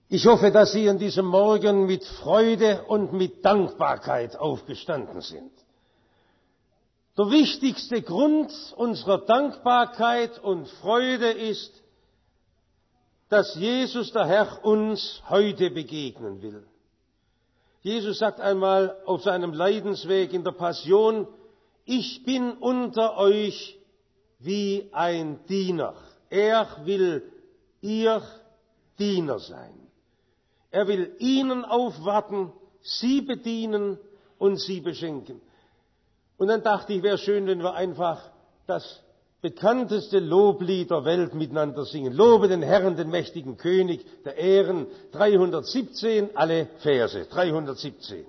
Ich hoffe, dass Sie an diesem Morgen mit Freude und mit Dankbarkeit aufgestanden sind. Der wichtigste Grund unserer Dankbarkeit und Freude ist, dass Jesus, der Herr, uns heute begegnen will. Jesus sagt einmal auf seinem Leidensweg in der Passion: Ich bin unter euch wie ein Diener. Er will ihr Diener sein. Er will ihnen aufwarten, sie bedienen und sie beschenken. Und dann dachte ich, wäre schön, wenn wir einfach das bekannteste Loblied der Welt miteinander singen. Lobe den Herrn, den mächtigen König der Ehren. 317, alle Verse. 317.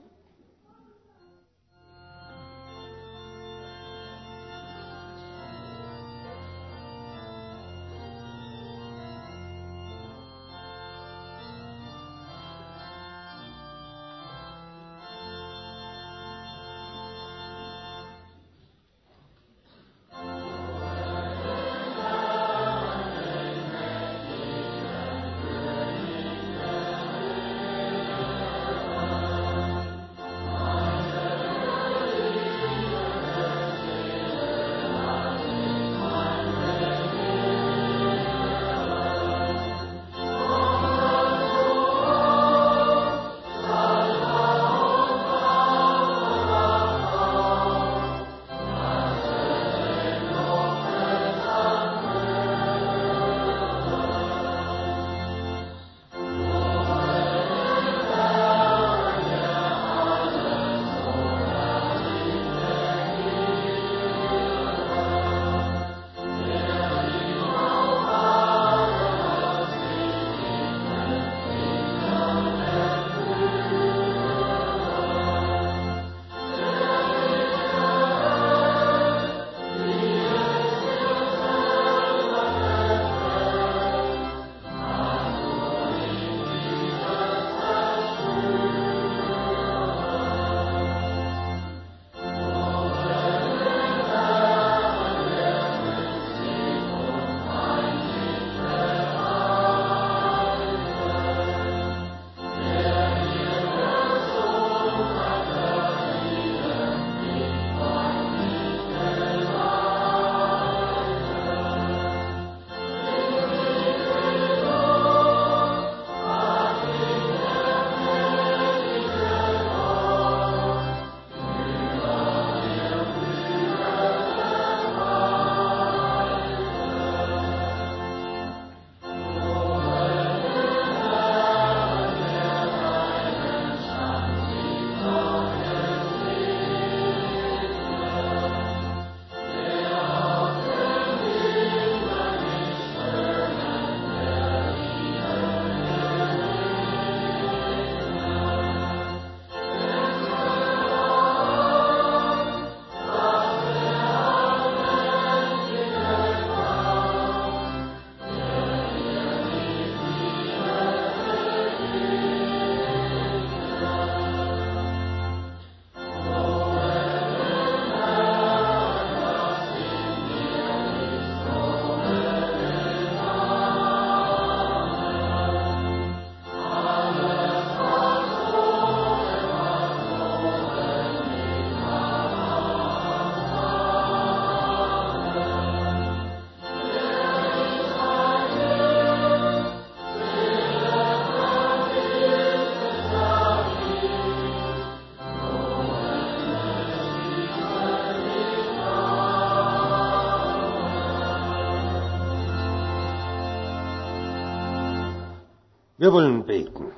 Wir wollen beten.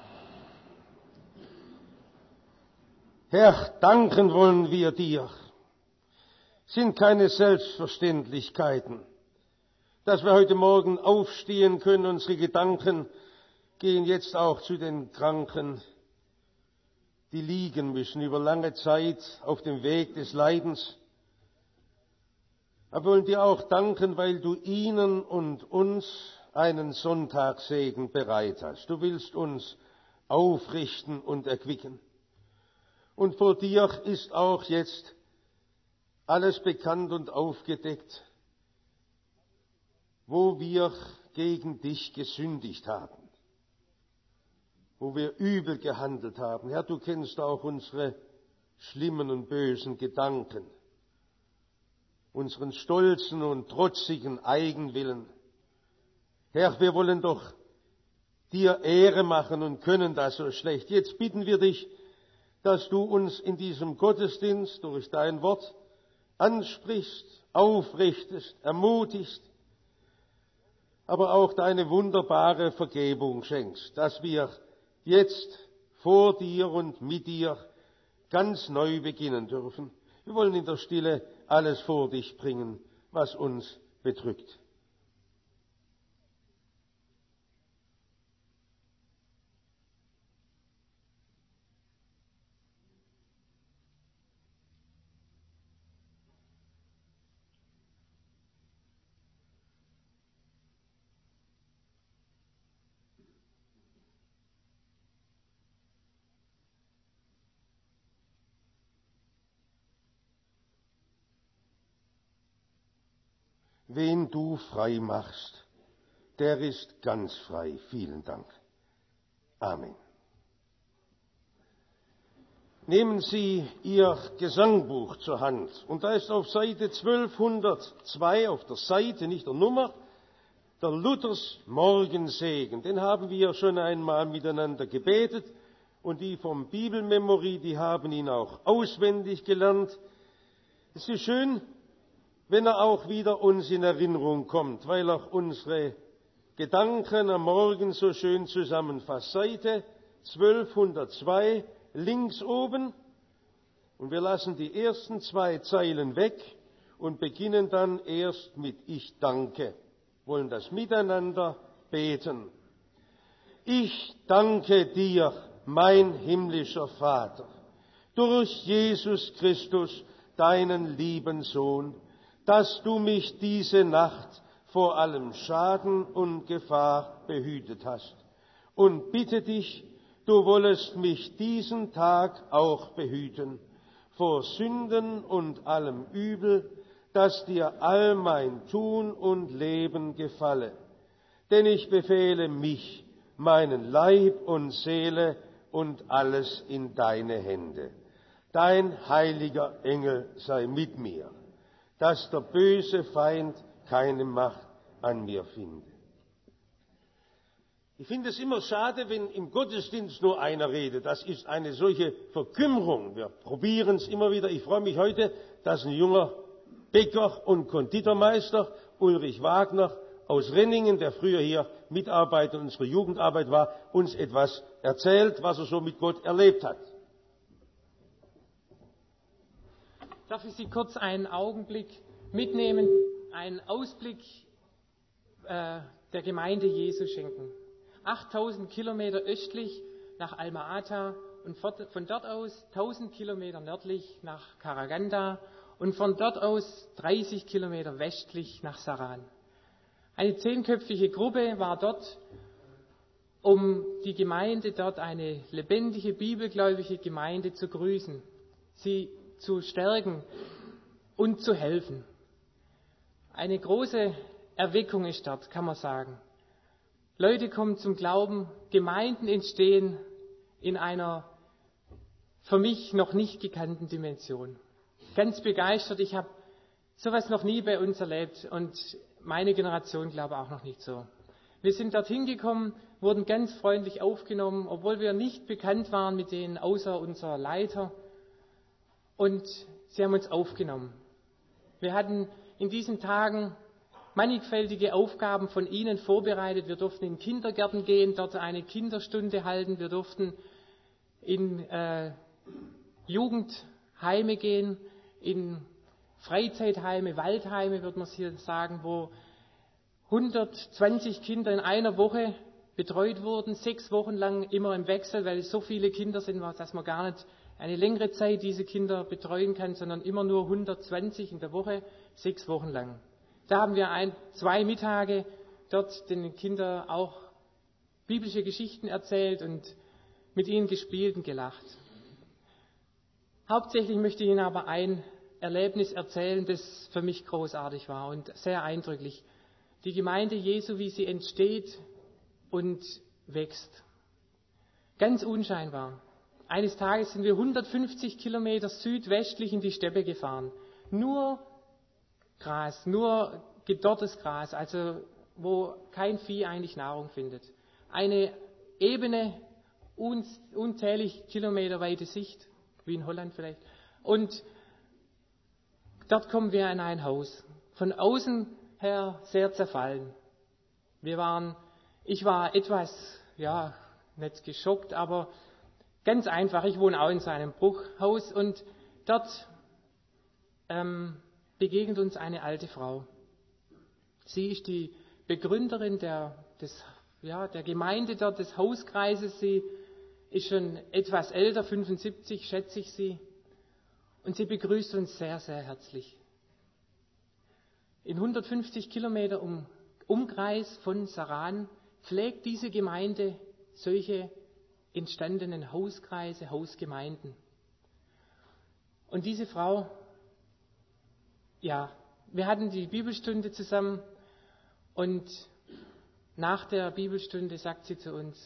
Herr, danken wollen wir dir. Sind keine Selbstverständlichkeiten, dass wir heute Morgen aufstehen können. Unsere Gedanken gehen jetzt auch zu den Kranken, die liegen müssen über lange Zeit auf dem Weg des Leidens. Aber wir wollen dir auch danken, weil du ihnen und uns einen Sonntagssegen bereit hast. Du willst uns aufrichten und erquicken. Und vor dir ist auch jetzt alles bekannt und aufgedeckt, wo wir gegen dich gesündigt haben. wo wir übel gehandelt haben. Herr, du kennst auch unsere schlimmen und bösen Gedanken, unseren stolzen und trotzigen Eigenwillen. Herr, wir wollen doch dir Ehre machen und können das so schlecht. Jetzt bitten wir dich, dass du uns in diesem Gottesdienst durch dein Wort ansprichst, aufrichtest, ermutigst, aber auch deine wunderbare Vergebung schenkst, dass wir jetzt vor dir und mit dir ganz neu beginnen dürfen. Wir wollen in der Stille alles vor dich bringen, was uns bedrückt. Wen du frei machst, der ist ganz frei. Vielen Dank. Amen. Nehmen Sie Ihr Gesangbuch zur Hand. Und da ist auf Seite 1202 auf der Seite, nicht der Nummer, der Luthers Morgensegen. Den haben wir schon einmal miteinander gebetet. Und die vom Bibelmemory, die haben ihn auch auswendig gelernt. Es ist schön, wenn er auch wieder uns in Erinnerung kommt, weil er unsere Gedanken am Morgen so schön zusammenfasst. Seite 1202, links oben, und wir lassen die ersten 2 Zeilen weg und beginnen dann erst mit Ich danke, wollen das miteinander beten. Ich danke dir, mein himmlischer Vater, durch Jesus Christus, deinen lieben Sohn, dass du mich diese Nacht vor allem Schaden und Gefahr behütet hast. Und bitte dich, du wollest mich diesen Tag auch behüten, vor Sünden und allem Übel, dass dir all mein Tun und Leben gefalle. Denn ich befehle mich, meinen Leib und Seele und alles in deine Hände. Dein heiliger Engel sei mit mir, dass der böse Feind keine Macht an mir finde. Ich finde es immer schade, wenn im Gottesdienst nur einer redet. Das ist eine solche Verkümmerung. Wir probieren es immer wieder. Ich freue mich heute, dass ein junger Bäcker und Konditormeister, Ulrich Wagner aus Renningen, der früher hier Mitarbeiter unserer Jugendarbeit war, uns etwas erzählt, was er so mit Gott erlebt hat. Darf ich Sie kurz einen Augenblick mitnehmen, einen Ausblick der Gemeinde Jesu schenken. 8000 Kilometer östlich nach Alma-Ata und von dort aus 1000 Kilometer nördlich nach Karaganda und von dort aus 30 Kilometer westlich nach Saran. Eine 10-köpfige Gruppe war dort, um die Gemeinde dort, eine lebendige, bibelgläubige Gemeinde, zu grüßen, sie zu stärken und zu helfen. Eine große Erweckung ist dort, kann man sagen. Leute kommen zum Glauben, Gemeinden entstehen in einer für mich noch nicht gekannten Dimension. Ganz begeistert, ich habe sowas noch nie bei uns erlebt und meine Generation glaube auch noch nicht so. Wir sind dorthin gekommen, wurden ganz freundlich aufgenommen, obwohl wir nicht bekannt waren mit denen, außer unser Leiter. Und sie haben uns aufgenommen. Wir hatten in diesen Tagen mannigfältige Aufgaben von ihnen vorbereitet. Wir durften in Kindergärten gehen, dort eine Kinderstunde halten. Wir durften in Jugendheime gehen, in Freizeitheime, Waldheime, würde man hier sagen, wo 120 Kinder in einer Woche betreut wurden, 6 Wochen lang immer im Wechsel, weil es so viele Kinder sind, dass man gar nicht eine längere Zeit diese Kinder betreuen kann, sondern immer nur 120 in der Woche, 6 Wochen lang. Da haben wir 2 Mittage dort den Kindern auch biblische Geschichten erzählt und mit ihnen gespielt und gelacht. Hauptsächlich möchte ich Ihnen aber ein Erlebnis erzählen, das für mich großartig war und sehr eindrücklich. Die Gemeinde Jesu, wie sie entsteht und wächst. ganz unscheinbar. Eines Tages sind wir 150 Kilometer südwestlich in die Steppe gefahren. Nur Gras, nur gedörrtes Gras, also wo kein Vieh eigentlich Nahrung findet. Eine ebene, unzählig kilometerweite Sicht, wie in Holland vielleicht. Und dort kommen wir in ein Haus. Von außen her sehr zerfallen. Ich war etwas, nicht geschockt, aber ganz einfach. Ich wohne auch in so einem Bruchhaus und dort begegnet uns eine alte Frau. Sie ist die Begründerin der Gemeinde dort, des Hauskreises. Sie ist schon etwas älter, 75 schätze ich sie. Und sie begrüßt uns sehr, sehr herzlich. In 150 Kilometer Umkreis von Saran pflegt diese Gemeinde solche entstandenen Hauskreise, Hausgemeinden. Und diese Frau, wir hatten die Bibelstunde zusammen und nach der Bibelstunde sagt sie zu uns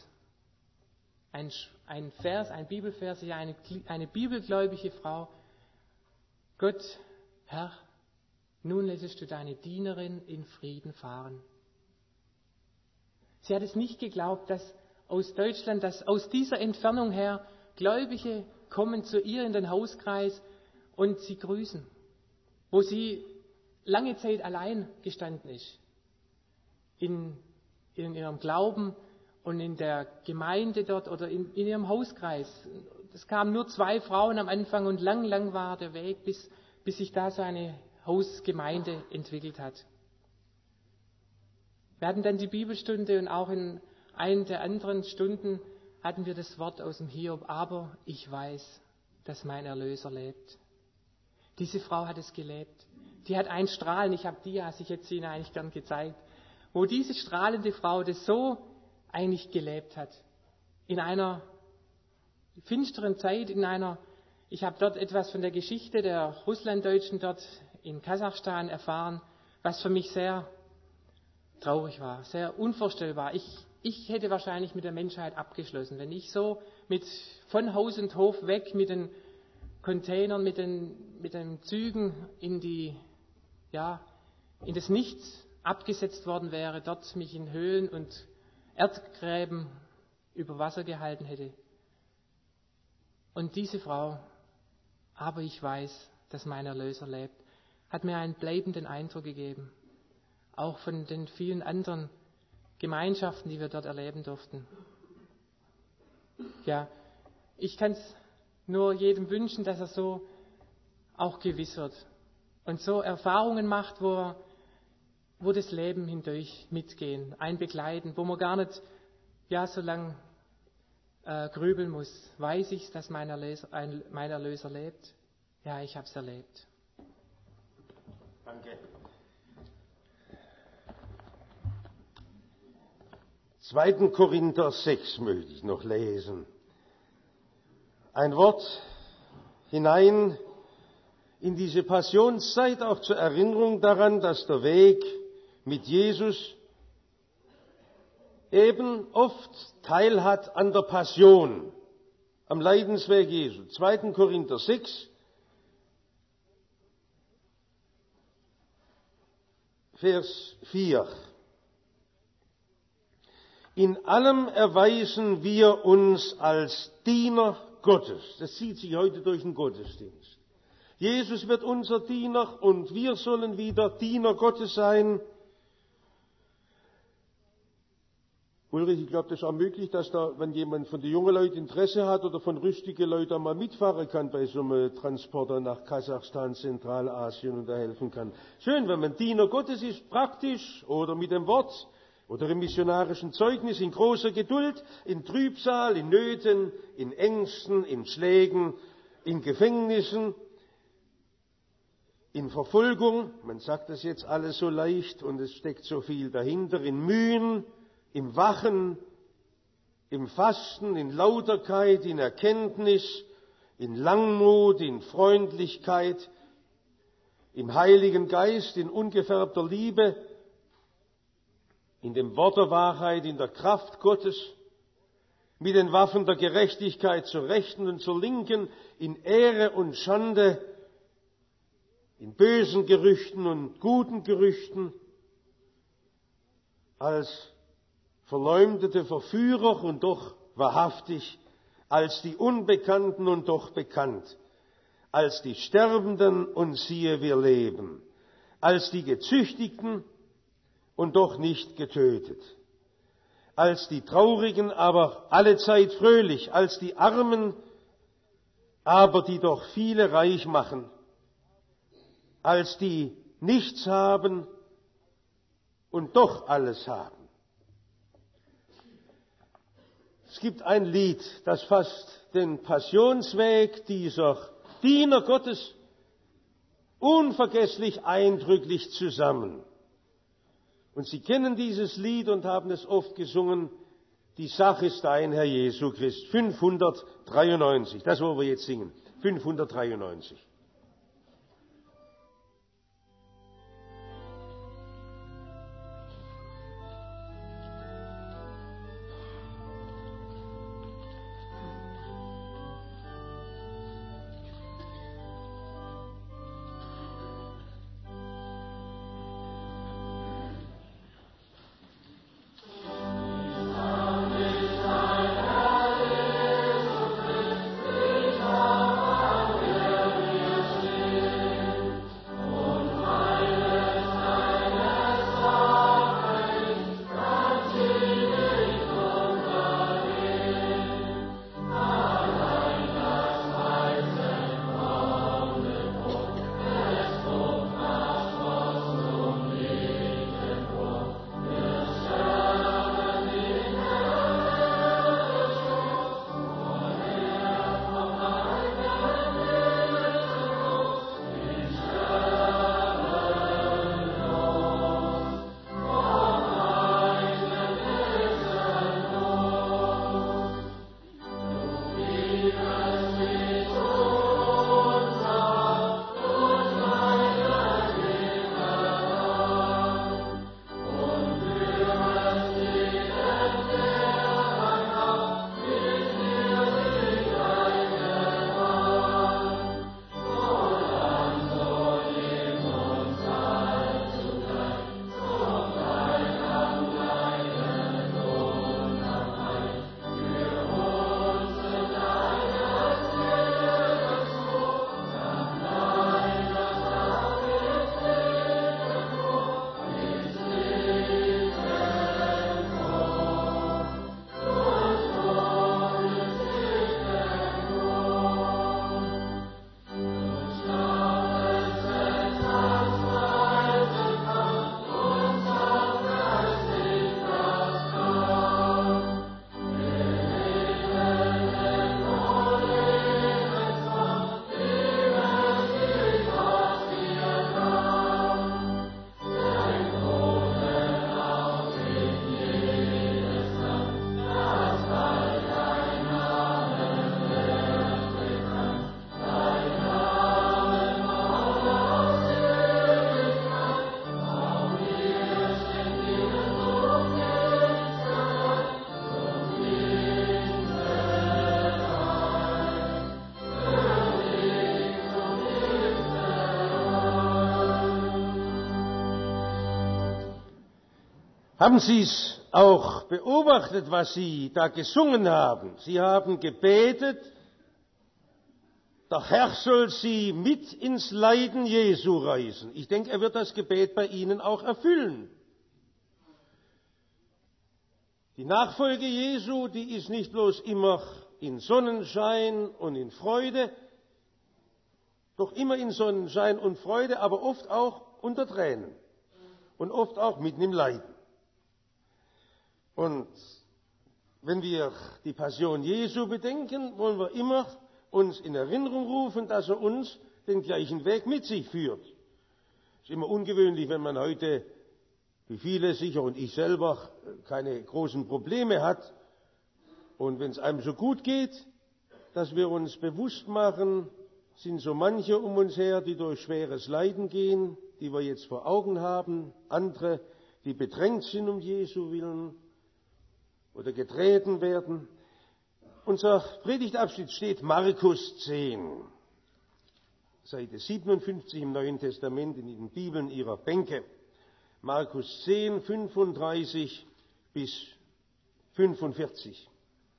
ein Bibelvers, eine bibelgläubige Frau: Gott, Herr, nun lässest du deine Dienerin in Frieden fahren. Sie hat es nicht geglaubt, dass aus Deutschland, dass aus dieser Entfernung her Gläubige kommen zu ihr in den Hauskreis und sie grüßen, wo sie lange Zeit allein gestanden ist. In ihrem Glauben und in der Gemeinde dort oder in ihrem Hauskreis. Es kamen nur 2 Frauen am Anfang und lang war der Weg, bis sich da so eine Hausgemeinde entwickelt hat. Wir hatten dann die Bibelstunde und auch in einer der anderen Stunden hatten wir das Wort aus dem Hiob: Aber ich weiß, dass mein Erlöser lebt. Diese Frau hat es gelebt. Die hat ein Strahlen, ich habe Dias, ich hätte sie Ihnen eigentlich gern gezeigt, wo diese strahlende Frau das so eigentlich gelebt hat. In einer finsteren Zeit, ich habe dort etwas von der Geschichte der Russlanddeutschen dort in Kasachstan erfahren, was für mich sehr traurig war, sehr unvorstellbar. Ich hätte wahrscheinlich mit der Menschheit abgeschlossen, wenn ich so von Haus und Hof weg mit den Containern, mit den Zügen in das Nichts abgesetzt worden wäre, dort mich in Höhlen und Erdgräben über Wasser gehalten hätte. Und diese Frau, aber ich weiß, dass mein Erlöser lebt, hat mir einen bleibenden Eindruck gegeben. Auch von den vielen anderen Gemeinschaften, die wir dort erleben durften. Ja, ich kann es nur jedem wünschen, dass er so auch gewiss wird und so Erfahrungen macht, wo das Leben hindurch mitgehen, ein begleiten, wo man gar nicht so lang grübeln muss. Weiß ich, dass mein Erlöser lebt? Ja, ich habe es erlebt. Danke. 2. Korinther 6 möchte ich noch lesen. Ein Wort hinein in diese Passionszeit, auch zur Erinnerung daran, dass der Weg mit Jesus eben oft teilhat an der Passion, am Leidensweg Jesu. 2. Korinther 6, Vers 4. In allem erweisen wir uns als Diener Gottes. Das zieht sich heute durch den Gottesdienst. Jesus wird unser Diener und wir sollen wieder Diener Gottes sein. Ulrich, ich glaube, das ist auch möglich, dass wenn jemand von den jungen Leuten Interesse hat oder von rüstigen Leuten mal mitfahren kann bei so einem Transporter nach Kasachstan, Zentralasien und da helfen kann. Schön, wenn man Diener Gottes ist, praktisch oder mit dem Wort oder im missionarischen Zeugnis, in großer Geduld, in Trübsal, in Nöten, in Ängsten, in Schlägen, in Gefängnissen, in Verfolgung. Man sagt das jetzt alles so leicht und es steckt so viel dahinter, in Mühen, im Wachen, im Fasten, in Lauterkeit, in Erkenntnis, in Langmut, in Freundlichkeit, im Heiligen Geist, in ungefärbter Liebe, in dem Wort der Wahrheit, in der Kraft Gottes, mit den Waffen der Gerechtigkeit zur Rechten und zur Linken, in Ehre und Schande, in bösen Gerüchten und guten Gerüchten, als verleumdete Verführer und doch wahrhaftig, als die Unbekannten und doch bekannt, als die Sterbenden und siehe, wir leben, als die Gezüchtigten und doch nicht getötet, als die Traurigen, aber allezeit fröhlich, als die Armen, aber die doch viele reich machen, als die nichts haben und doch alles haben. Es gibt ein Lied, das fasst den Passionsweg dieser Diener Gottes unvergesslich eindrücklich zusammen. Und Sie kennen dieses Lied und haben es oft gesungen. Die Sache ist dein, Herr Jesu Christ. 593, das wollen wir jetzt singen. 593. Haben Sie es auch beobachtet, was Sie da gesungen haben? Sie haben gebetet, der Herr soll Sie mit ins Leiden Jesu reißen. Ich denke, er wird das Gebet bei Ihnen auch erfüllen. Die Nachfolge Jesu, die ist nicht bloß immer in Sonnenschein und in Freude, doch immer in Sonnenschein und Freude, aber oft auch unter Tränen und oft auch mitten im Leiden. Und wenn wir die Passion Jesu bedenken, wollen wir immer uns in Erinnerung rufen, dass er uns den gleichen Weg mit sich führt. Es ist immer ungewöhnlich, wenn man heute, wie viele sicher und ich selber, keine großen Probleme hat. Und wenn es einem so gut geht, dass wir uns bewusst machen, sind so manche um uns her, die durch schweres Leiden gehen, die wir jetzt vor Augen haben, andere, die bedrängt sind um Jesu willen oder getreten werden. Unser Predigtabschnitt steht Markus 10, Seite 57 im Neuen Testament in den Bibeln Ihrer Bänke. Markus 10, 35 bis 45.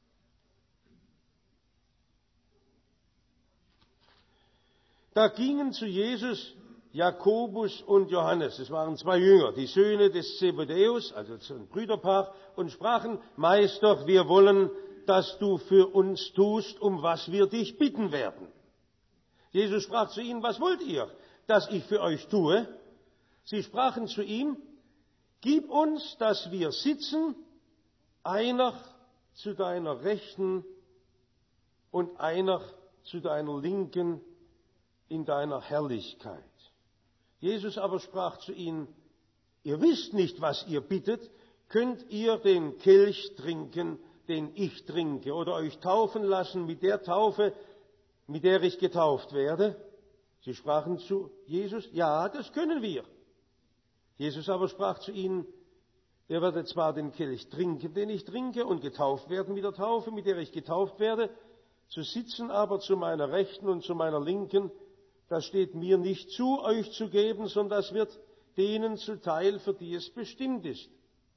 Da gingen zu Jesus Jakobus und Johannes, es waren zwei Jünger, die Söhne des Zebedäus, also ein Brüderpaar, und sprachen: Meister, wir wollen, dass du für uns tust, um was wir dich bitten werden. Jesus sprach zu ihnen: Was wollt ihr, dass ich für euch tue? Sie sprachen zu ihm: Gib uns, dass wir sitzen, einer zu deiner Rechten und einer zu deiner Linken in deiner Herrlichkeit. Jesus aber sprach zu ihnen: Ihr wisst nicht, was ihr bittet. Könnt ihr den Kelch trinken, den ich trinke, oder euch taufen lassen mit der Taufe, mit der ich getauft werde? Sie sprachen zu Jesus: Ja, das können wir. Jesus aber sprach zu ihnen: Ihr werdet zwar den Kelch trinken, den ich trinke, und getauft werden mit der Taufe, mit der ich getauft werde, zu sitzen aber zu meiner Rechten und zu meiner Linken, das steht mir nicht zu, euch zu geben, sondern das wird denen zuteil, für die es bestimmt ist.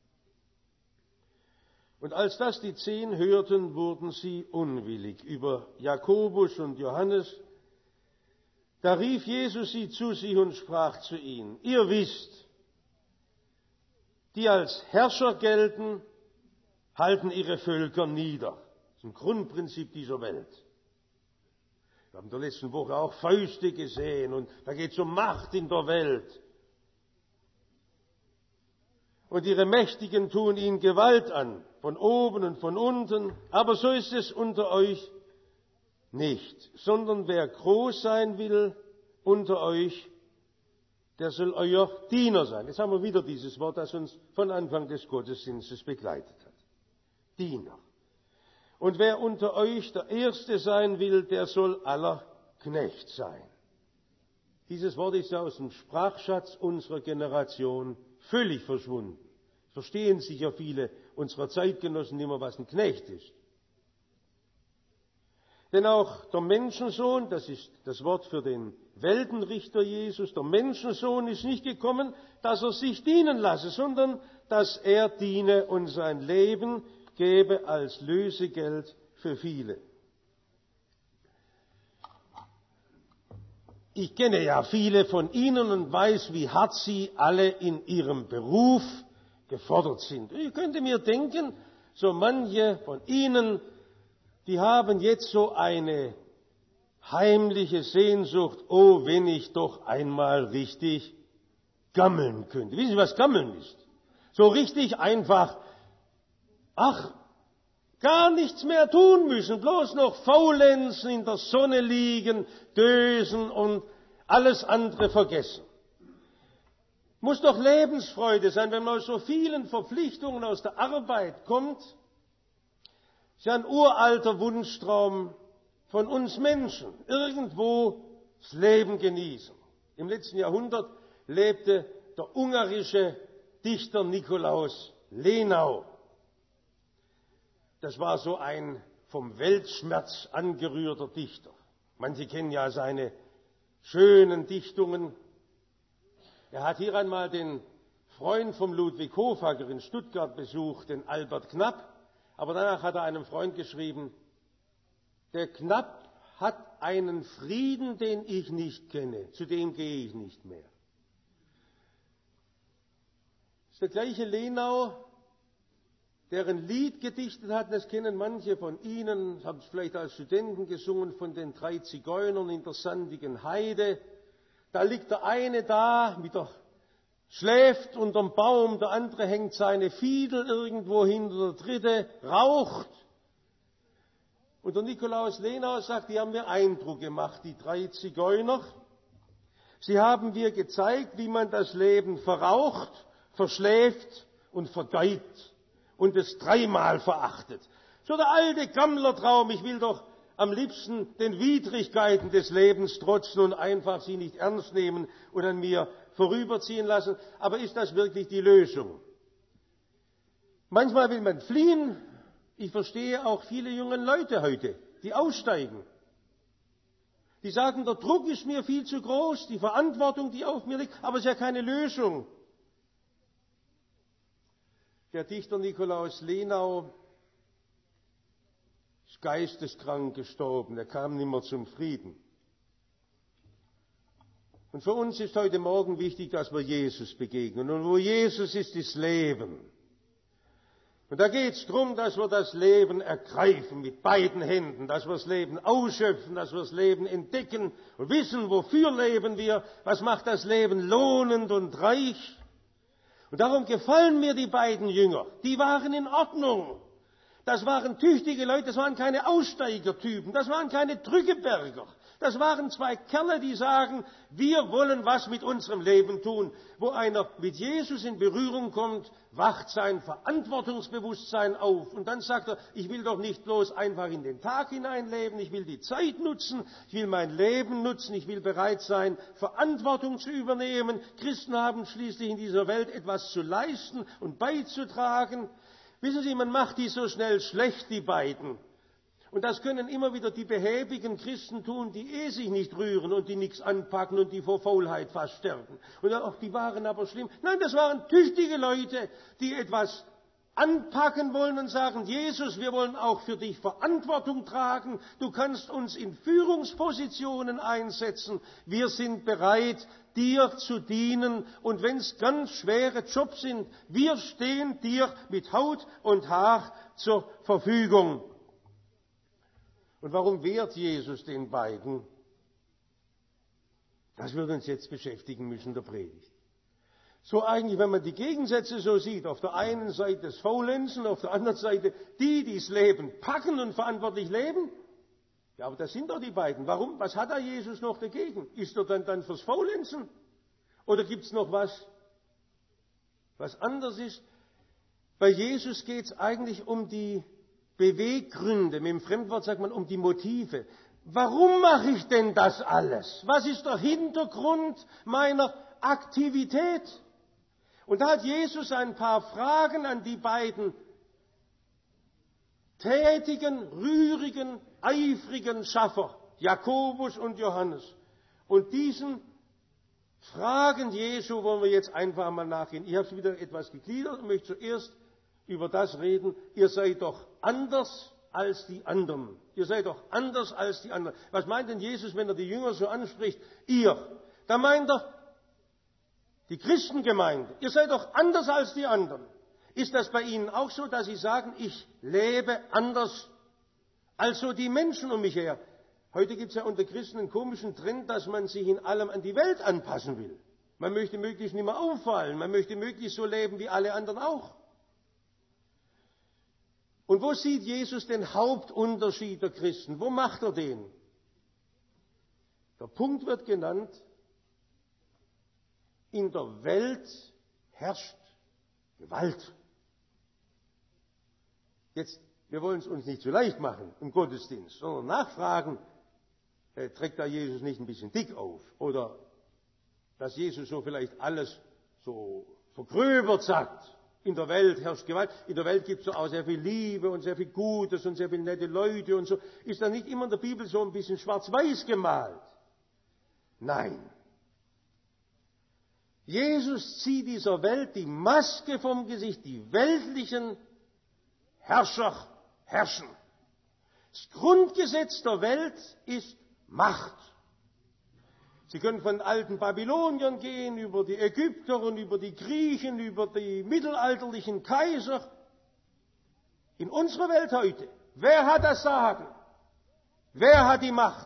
Und als das die 10 hörten, wurden sie unwillig über Jakobus und Johannes. Da rief Jesus sie zu sich und sprach zu ihnen: Ihr wisst, die als Herrscher gelten, halten ihre Völker nieder. Das ist ein Grundprinzip dieser Welt. Wir haben in der letzten Woche auch Fäuste gesehen und da geht es um Macht in der Welt. Und ihre Mächtigen tun ihnen Gewalt an, von oben und von unten. Aber so ist es unter euch nicht, sondern wer groß sein will unter euch, der soll euer Diener sein. Jetzt haben wir wieder dieses Wort, das uns von Anfang des Gottesdienstes begleitet hat. Diener. Und wer unter euch der Erste sein will, der soll aller Knecht sein. Dieses Wort ist ja aus dem Sprachschatz unserer Generation völlig verschwunden. Verstehen sicher viele unserer Zeitgenossen nicht mehr, was ein Knecht ist. Denn auch der Menschensohn, das ist das Wort für den Weltenrichter Jesus, der Menschensohn ist nicht gekommen, dass er sich dienen lasse, sondern dass er diene und sein Leben gebe als Lösegeld für viele. Ich kenne ja viele von Ihnen und weiß, wie hart Sie alle in Ihrem Beruf gefordert sind. Ich könnte mir denken, so manche von Ihnen, die haben jetzt so eine heimliche Sehnsucht: Oh, wenn ich doch einmal richtig gammeln könnte. Wissen Sie, was Gammeln ist? So richtig einfach, gar nichts mehr tun müssen, bloß noch faulenzen, in der Sonne liegen, dösen und alles andere vergessen. Muss doch Lebensfreude sein, wenn man aus so vielen Verpflichtungen aus der Arbeit kommt. Das ist ja ein uralter Wunschtraum von uns Menschen, irgendwo das Leben genießen. Im letzten Jahrhundert lebte der ungarische Dichter Nikolaus Lenau. Das war so ein vom Weltschmerz angerührter Dichter. Manche kennen ja seine schönen Dichtungen. Er hat hier einmal den Freund vom Ludwig Hofacker in Stuttgart besucht, den Albert Knapp. Aber danach hat er einem Freund geschrieben: Der Knapp hat einen Frieden, den ich nicht kenne, zu dem gehe ich nicht mehr. Das ist der gleiche Lenau, der ein Lied gedichtet hat, das kennen manche von Ihnen, haben es vielleicht als Studenten gesungen, von den 3 Zigeunern in der sandigen Heide. Da liegt der eine da, schläft unterm Baum, der andere hängt seine Fiedel irgendwo hin, der dritte raucht. Und der Nikolaus Lenau sagt, die haben mir Eindruck gemacht, die 3 Zigeuner. Sie haben mir gezeigt, wie man das Leben verraucht, verschläft und vergeugt und es 3-mal verachtet. So der alte Gammlertraum: Ich will doch am liebsten den Widrigkeiten des Lebens trotzen und einfach sie nicht ernst nehmen und an mir vorüberziehen lassen. Aber ist das wirklich die Lösung? Manchmal will man fliehen Ich verstehe auch viele junge Leute heute, die aussteigen. Die sagen, der Druck ist mir viel zu groß, die Verantwortung, die auf mir liegt, aber es ist ja keine Lösung. Der Dichter Nikolaus Lenau ist geisteskrank gestorben, er kam nimmer zum Frieden. Und für uns ist heute Morgen wichtig, dass wir Jesus begegnen. Und wo Jesus ist, ist Leben. Und da geht es darum, dass wir das Leben ergreifen mit beiden Händen, dass wir das Leben ausschöpfen, dass wir das Leben entdecken und wissen, wofür leben wir, was macht das Leben lohnend und reich. Und darum gefallen mir die beiden Jünger. Die waren in Ordnung. Das waren tüchtige Leute, das waren keine Aussteigertypen, das waren keine Drückeberger. Das waren zwei Kerle, die sagen, wir wollen was mit unserem Leben tun. Wo einer mit Jesus in Berührung kommt, wacht sein Verantwortungsbewusstsein auf. Und dann sagt er, ich will doch nicht bloß einfach in den Tag hineinleben, ich will die Zeit nutzen, ich will mein Leben nutzen, ich will bereit sein, Verantwortung zu übernehmen. Christen haben schließlich in dieser Welt etwas zu leisten und beizutragen. Wissen Sie, man macht die so schnell schlecht, die beiden. Und das können immer wieder die behäbigen Christen tun, die sich nicht rühren und die nichts anpacken und die vor Faulheit fast sterben. Und dann, ach, die waren aber schlimm. Nein, das waren tüchtige Leute, die etwas anpacken wollen und sagen, Jesus, wir wollen auch für dich Verantwortung tragen. Du kannst uns in Führungspositionen einsetzen. Wir sind bereit, dir zu dienen. Und wenn es ganz schwere Jobs sind, wir stehen dir mit Haut und Haar zur Verfügung. Und warum wehrt Jesus den beiden? Das wird uns jetzt beschäftigen müssen, der Predigt. So eigentlich, wenn man die Gegensätze so sieht, auf der einen Seite das Faulenzen, auf der anderen Seite die das Leben packen und verantwortlich leben. Ja, aber das sind doch die beiden. Warum? Was hat da Jesus noch dagegen? Ist er dann fürs Faulenzen? Oder gibt es noch was anders ist? Bei Jesus geht es eigentlich um die Beweggründe, mit dem Fremdwort sagt man um die Motive. Warum mache ich denn das alles? Was ist der Hintergrund meiner Aktivität? Und da hat Jesus ein paar Fragen an die beiden tätigen, rührigen, eifrigen Schaffer, Jakobus und Johannes. Und diesen Fragen Jesu wollen wir jetzt einfach mal nachgehen. Ich habe es wieder etwas gegliedert und möchte zuerst über das reden, ihr seid doch anders als die anderen. Ihr seid doch anders als die anderen. Was meint denn Jesus, wenn er die Jünger so anspricht? Ihr. Da meint er die Christengemeinde. Ihr seid doch anders als die anderen. Ist das bei Ihnen auch so, dass Sie sagen, ich lebe anders als so die Menschen um mich her? Heute gibt es ja unter Christen einen komischen Trend, dass man sich in allem an die Welt anpassen will. Man möchte möglichst nicht mehr auffallen. Man möchte möglichst so leben wie alle anderen auch. Und wo sieht Jesus den Hauptunterschied der Christen? Wo macht er den? Der Punkt wird genannt, in der Welt herrscht Gewalt. Jetzt, wir wollen es uns nicht zu leicht machen im Gottesdienst, sondern nachfragen, trägt da Jesus nicht ein bisschen dick auf? Oder dass Jesus so vielleicht alles so vergröbert sagt. In der Welt herrscht Gewalt. In der Welt gibt es auch sehr viel Liebe und sehr viel Gutes und sehr viele nette Leute und so. Ist da nicht immer in der Bibel so ein bisschen schwarz-weiß gemalt? Nein. Jesus zieht dieser Welt die Maske vom Gesicht. Die weltlichen Herrscher herrschen. Das Grundgesetz der Welt ist Macht. Sie können von den alten Babyloniern gehen, über die Ägypter und über die Griechen, über die mittelalterlichen Kaiser. In unserer Welt heute, wer hat das Sagen? Wer hat die Macht?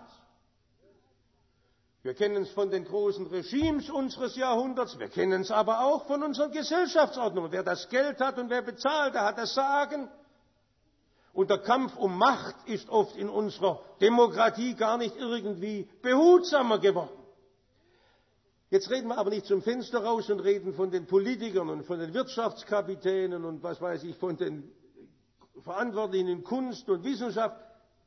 Wir kennen es von den großen Regimes unseres Jahrhunderts, wir kennen es aber auch von unseren Gesellschaftsordnungen. Wer das Geld hat und wer bezahlt, der hat das Sagen. Und der Kampf um Macht ist oft in unserer Demokratie gar nicht irgendwie behutsamer geworden. Jetzt reden wir aber nicht zum Fenster raus und reden von den Politikern und von den Wirtschaftskapitänen und was weiß ich, von den Verantwortlichen in Kunst und Wissenschaft.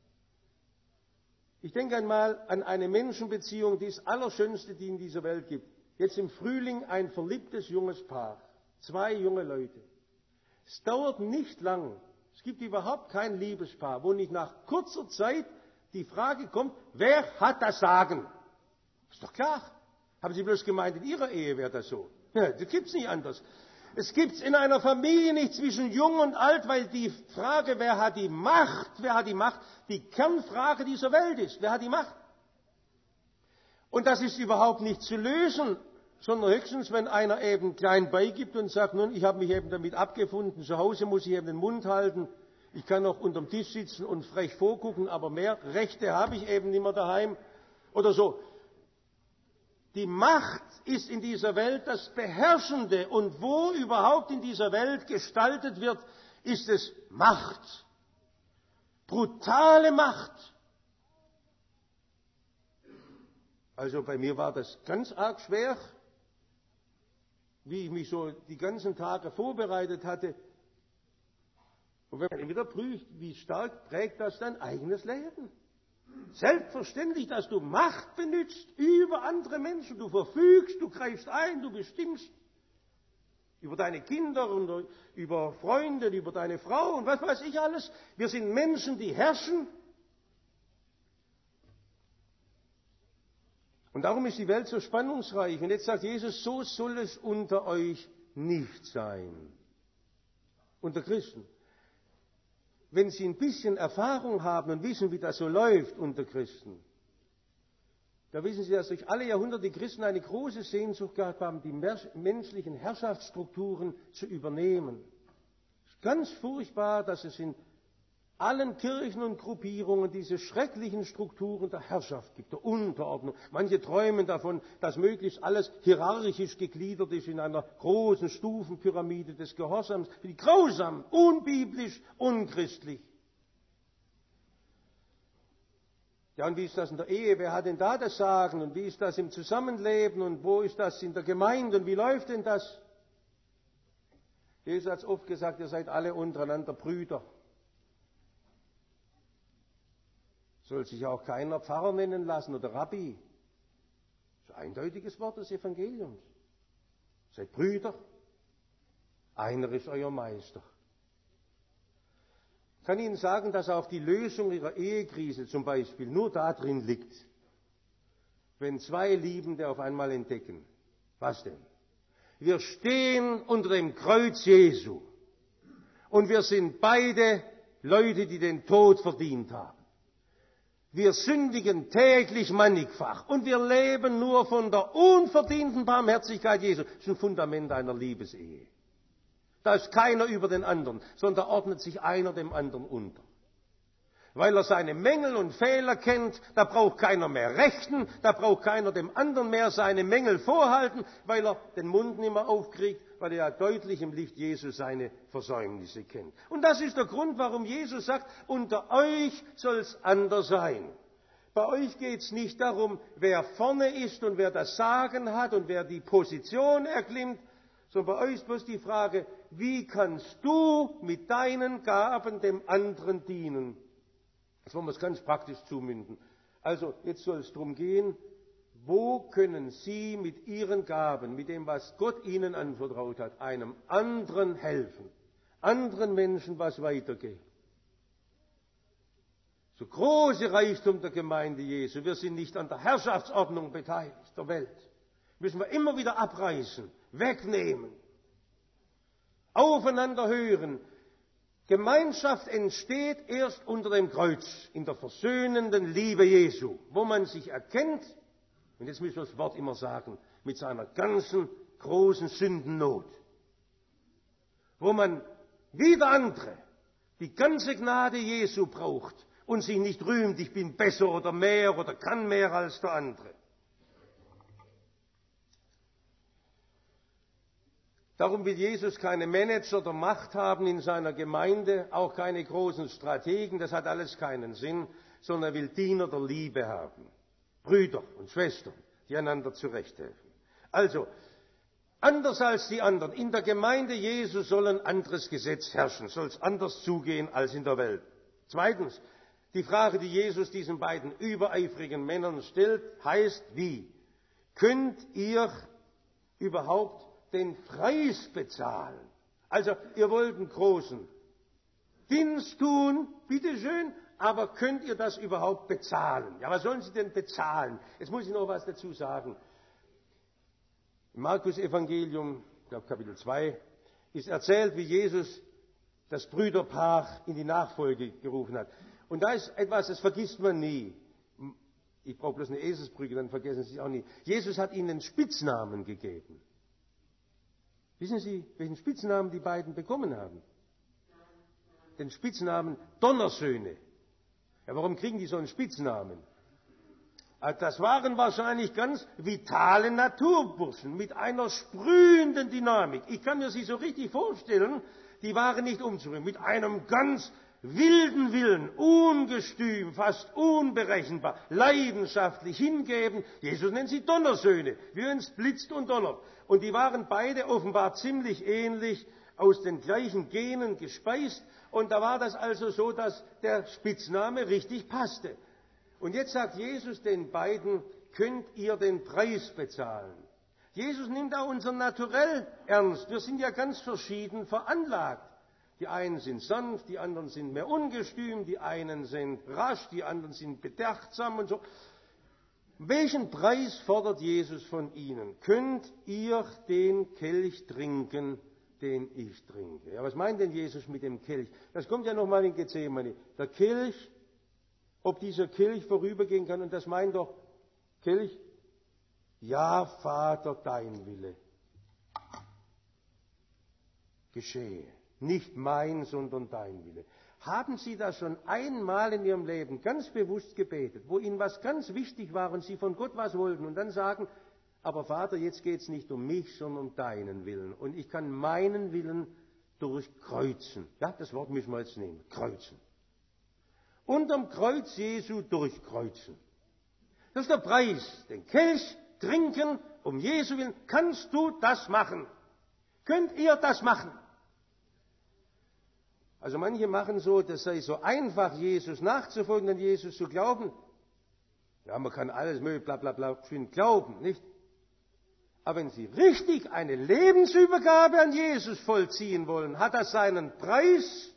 Ich denke einmal an eine Menschenbeziehung, die das Allerschönste, die in dieser Welt gibt. Jetzt im Frühling ein verliebtes junges Paar, 2 junge Leute. Es dauert nicht lang, Es gibt überhaupt kein Liebespaar, wo nicht nach kurzer Zeit die Frage kommt, wer hat das Sagen? Ist doch klar. Haben Sie bloß gemeint, in Ihrer Ehe wäre das so? Ja, das gibt's nicht anders. Es gibt's in einer Familie nicht zwischen Jung und Alt, weil die Frage, wer hat die Macht, die Kernfrage dieser Welt ist. Wer hat die Macht? Und das ist überhaupt nicht zu lösen, sondern höchstens, wenn einer eben klein beigibt und sagt, nun, ich habe mich eben damit abgefunden, zu Hause muss ich eben den Mund halten, ich kann noch unterm Tisch sitzen und frech vorgucken, aber mehr Rechte habe ich eben nicht mehr daheim oder so. Die Macht ist in dieser Welt das Beherrschende und wo überhaupt in dieser Welt gestaltet wird, ist es Macht. Brutale Macht. Also bei mir war das ganz arg schwer, wie ich mich so die ganzen Tage vorbereitet hatte. Und wenn man wieder prüft, wie stark prägt das dein eigenes Leben? Selbstverständlich, dass du Macht benutzt über andere Menschen. Du verfügst, du greifst ein, du bestimmst über deine Kinder und über Freunde, über deine Frau und was weiß ich alles. Wir sind Menschen, die herrschen. Und darum ist die Welt so spannungsreich. Und jetzt sagt Jesus, so soll es unter euch nicht sein. Unter Christen. Wenn Sie ein bisschen Erfahrung haben und wissen, wie das so läuft unter Christen, da wissen Sie, dass durch alle Jahrhunderte die Christen eine große Sehnsucht gehabt haben, die menschlichen Herrschaftsstrukturen zu übernehmen. Es ist ganz furchtbar, dass es in allen Kirchen und Gruppierungen diese schrecklichen Strukturen der Herrschaft gibt, der Unterordnung. Manche träumen davon, dass möglichst alles hierarchisch gegliedert ist in einer großen Stufenpyramide des Gehorsams. Wie grausam, unbiblisch, unchristlich. Ja, und wie ist das in der Ehe? Wer hat denn da das Sagen? Und wie ist das im Zusammenleben? Und wo ist das in der Gemeinde? Und wie läuft denn das? Jesus hat oft gesagt, ihr seid alle untereinander Brüder. Soll sich auch keiner Pfarrer nennen lassen oder Rabbi. Das ist ein eindeutiges Wort des Evangeliums. Seid Brüder. Einer ist euer Meister. Ich kann Ihnen sagen, dass auch die Lösung Ihrer Ehekrise zum Beispiel nur darin liegt, wenn zwei Liebende auf einmal entdecken. Was denn? Wir stehen unter dem Kreuz Jesu und wir sind beide Leute, die den Tod verdient haben. Wir sündigen täglich mannigfach und wir leben nur von der unverdienten Barmherzigkeit Jesu. Das ist ein Fundament einer Liebesehe. Da ist keiner über den anderen, sondern da ordnet sich einer dem anderen unter. Weil er seine Mängel und Fehler kennt, da braucht keiner mehr rechten, da braucht keiner dem anderen mehr seine Mängel vorhalten, weil er den Mund nicht mehr aufkriegt, weil er ja deutlich im Licht Jesu seine Versäumnisse kennt. Und das ist der Grund, warum Jesus sagt, unter euch soll es anders sein. Bei euch geht es nicht darum, wer vorne ist und wer das Sagen hat und wer die Position erklimmt, sondern bei euch ist bloß die Frage, wie kannst du mit deinen Gaben dem anderen dienen? Jetzt wollen wir es ganz praktisch zumünden. Also jetzt soll es darum gehen, wo können Sie mit Ihren Gaben, mit dem, was Gott Ihnen anvertraut hat, einem anderen helfen, anderen Menschen was weitergeben. So große Reichtum der Gemeinde Jesu, wir sind nicht an der Herrschaftsordnung beteiligt, der Welt. Müssen wir immer wieder abreißen, wegnehmen, aufeinander hören. Gemeinschaft entsteht erst unter dem Kreuz, in der versöhnenden Liebe Jesu, wo man sich erkennt, und jetzt müssen wir das Wort immer sagen, mit seiner ganzen großen Sündennot, wo man wie der andere die ganze Gnade Jesu braucht und sich nicht rühmt, ich bin besser oder mehr oder kann mehr als der andere. Darum will Jesus keine Manager der Macht haben in seiner Gemeinde, auch keine großen Strategen, das hat alles keinen Sinn, sondern er will Diener der Liebe haben. Brüder und Schwestern, die einander zurechthelfen. Also, anders als die anderen, in der Gemeinde Jesu soll ein anderes Gesetz herrschen, soll es anders zugehen als in der Welt. Zweitens, die Frage, die Jesus diesen beiden übereifrigen Männern stellt, heißt wie? Könnt ihr überhaupt den Preis bezahlen? Also, ihr wollt einen großen Dienst tun, bitteschön, aber könnt ihr das überhaupt bezahlen? Ja, was sollen sie denn bezahlen? Jetzt muss ich noch was dazu sagen. Im Markus-Evangelium, ich glaube Kapitel 2, ist erzählt, wie Jesus das Brüderpaar in die Nachfolge gerufen hat. Und da ist etwas, das vergisst man nie. Ich brauche bloß eine Eselsbrücke, dann vergessen Sie es auch nie. Jesus hat ihnen einen Spitznamen gegeben. Wissen Sie, welchen Spitznamen die beiden bekommen haben? Den Spitznamen Donnersöhne. Ja, warum kriegen die so einen Spitznamen? Das waren wahrscheinlich ganz vitale Naturburschen mit einer sprühenden Dynamik. Ich kann mir sie so richtig vorstellen, die waren nicht umzurühren, mit einem ganz wilden Willen, ungestüm, fast unberechenbar, leidenschaftlich hingeben. Jesus nennt sie Donnersöhne, wie wenn es blitzt und donnert. Und die waren beide offenbar ziemlich ähnlich, aus den gleichen Genen gespeist. Und da war das also so, dass der Spitzname richtig passte. Und jetzt sagt Jesus den beiden, könnt ihr den Preis bezahlen? Jesus nimmt auch unser Naturell ernst. Wir sind ja ganz verschieden veranlagt. Die einen sind sanft, die anderen sind mehr ungestüm, die einen sind rasch, die anderen sind bedachtsam und so. Welchen Preis fordert Jesus von ihnen? Könnt ihr den Kelch trinken, den ich trinke? Ja, was meint denn Jesus mit dem Kelch? Das kommt ja nochmal in Gethsemane. Der Kelch, ob dieser Kelch vorübergehen kann, und das meint doch Kelch, ja, Vater, dein Wille geschehe. Nicht mein, sondern dein Wille. Haben Sie das schon einmal in Ihrem Leben ganz bewusst gebetet, wo Ihnen was ganz wichtig war und Sie von Gott was wollten und dann sagen, aber Vater, jetzt geht es nicht um mich, sondern um deinen Willen. Und ich kann meinen Willen durchkreuzen. Ja, das Wort müssen wir jetzt nehmen. Kreuzen. Unterm Kreuz Jesu durchkreuzen. Das ist der Preis. Den Kelch trinken, um Jesu Willen. Kannst du das machen? Könnt ihr das machen? Also manche machen so, das sei so einfach, Jesus nachzufolgen, an Jesus zu glauben. Ja, man kann alles mögliche, bla bla bla, schön glauben, nicht? Aber wenn Sie richtig eine Lebensübergabe an Jesus vollziehen wollen, hat das seinen Preis,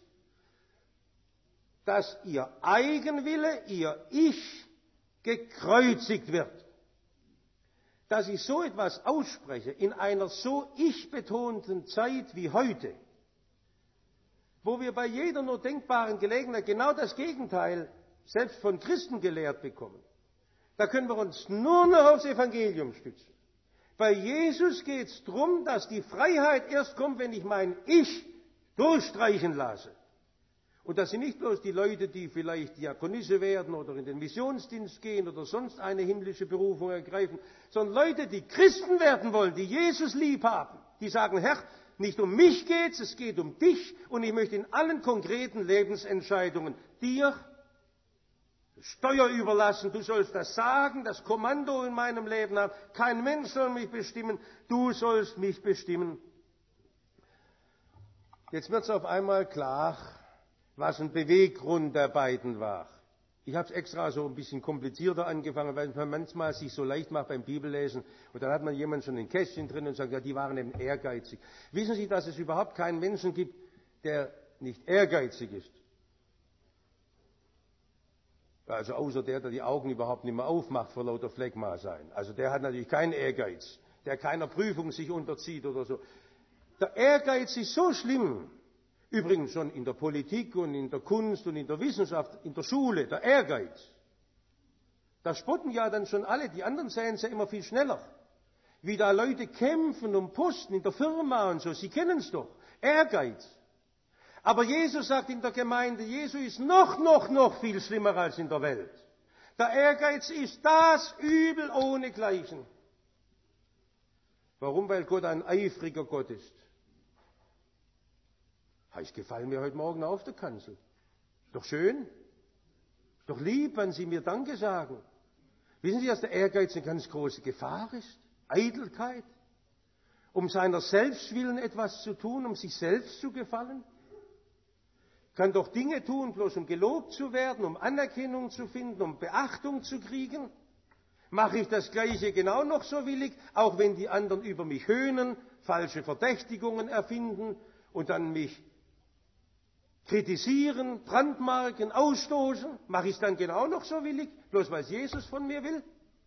dass Ihr Eigenwille, Ihr Ich gekreuzigt wird. Dass ich so etwas ausspreche in einer so ich-betonten Zeit wie heute, wo wir bei jeder nur denkbaren Gelegenheit genau das Gegenteil selbst von Christen gelehrt bekommen, da können wir uns nur noch aufs Evangelium stützen. Bei Jesus geht es darum, dass die Freiheit erst kommt, wenn ich mein Ich durchstreichen lasse. Und das sind nicht bloß die Leute, die vielleicht Diakonisse werden oder in den Missionsdienst gehen oder sonst eine himmlische Berufung ergreifen, sondern Leute, die Christen werden wollen, die Jesus lieb haben, die sagen, Herr, nicht um mich geht's, es geht um dich und ich möchte in allen konkreten Lebensentscheidungen dir Steuer überlassen. Du sollst das Sagen, das Kommando in meinem Leben haben. Kein Mensch soll mich bestimmen, du sollst mich bestimmen. Jetzt wird es auf einmal klar, was ein Beweggrund der beiden war. Ich habe es extra so ein bisschen komplizierter angefangen, weil man manchmal sich so leicht macht beim Bibellesen und dann hat man jemanden schon ein Kästchen drin und sagt, ja, die waren eben ehrgeizig. Wissen Sie, dass es überhaupt keinen Menschen gibt, der nicht ehrgeizig ist? Also außer der die Augen überhaupt nicht mehr aufmacht vor lauter Phlegma sein. Also der hat natürlich keinen Ehrgeiz, der keiner Prüfung sich unterzieht oder so. Der Ehrgeiz ist so schlimm, übrigens schon in der Politik und in der Kunst und in der Wissenschaft, in der Schule, der Ehrgeiz. Da spotten ja dann schon alle, die anderen sehen es ja immer viel schneller. Wie da Leute kämpfen um Posten in der Firma und so, Sie kennen es doch. Ehrgeiz. Aber Jesus sagt in der Gemeinde, Jesus ist noch viel schlimmer als in der Welt. Der Ehrgeiz ist das Übel ohnegleichen. Warum? Weil Gott ein eifriger Gott ist. Ich gefalle mir heute Morgen auf der Kanzel. Ist doch schön. Ist doch lieb, wenn Sie mir Danke sagen. Wissen Sie, dass der Ehrgeiz eine ganz große Gefahr ist? Eitelkeit. Um seiner selbst willen etwas zu tun, um sich selbst zu gefallen. Kann doch Dinge tun, bloß um gelobt zu werden, um Anerkennung zu finden, um Beachtung zu kriegen. Mache ich das Gleiche genau noch so willig, auch wenn die anderen über mich höhnen, falsche Verdächtigungen erfinden und dann mich kritisieren, brandmarken, ausstoßen? Mache ich es dann genau noch so willig, bloß weil es Jesus von mir will?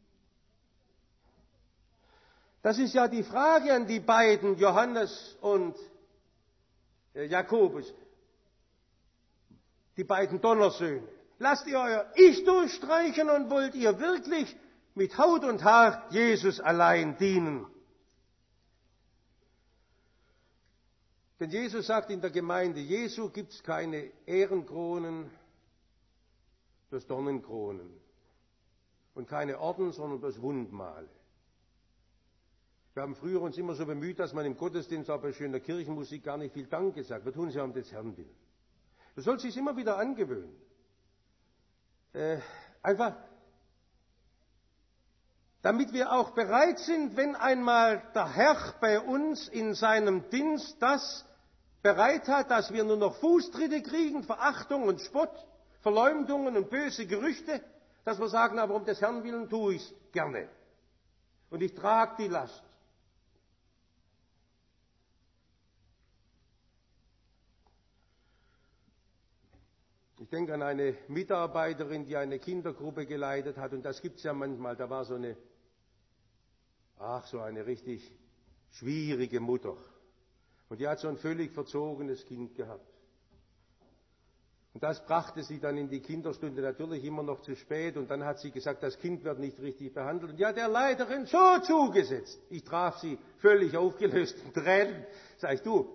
Das ist ja die Frage an die beiden, Johannes und Jakobus, die beiden Donnersöhne. Lasst ihr euer Ich durchstreichen und wollt ihr wirklich mit Haut und Haar Jesus allein dienen? Denn Jesus sagt in der Gemeinde Jesu gibt es keine Ehrenkronen, bloß Dornenkronen. Und keine Orden, sondern bloß Wundmale. Wir haben früher uns immer so bemüht, dass man im Gottesdienst, aber schön in der Kirchenmusik gar nicht viel Dank gesagt. Wir tun es ja um des Herrn willen. Du sollst dich immer wieder angewöhnen. Einfach, damit wir auch bereit sind, wenn einmal der Herr bei uns in seinem Dienst das bereit hat, dass wir nur noch Fußtritte kriegen, Verachtung und Spott, Verleumdungen und böse Gerüchte, dass wir sagen, aber um des Herrn willen tue ich es gerne. Und ich trage die Last. Ich denke an eine Mitarbeiterin, die eine Kindergruppe geleitet hat, und das gibt es ja manchmal, da war so eine richtig schwierige Mutter. Und die hat so ein völlig verzogenes Kind gehabt. Und das brachte sie dann in die Kinderstunde natürlich immer noch zu spät, und dann hat sie gesagt, das Kind wird nicht richtig behandelt. Und ja, der Leiterin so zugesetzt. Ich traf sie völlig aufgelöst in Tränen. Sag ich, du,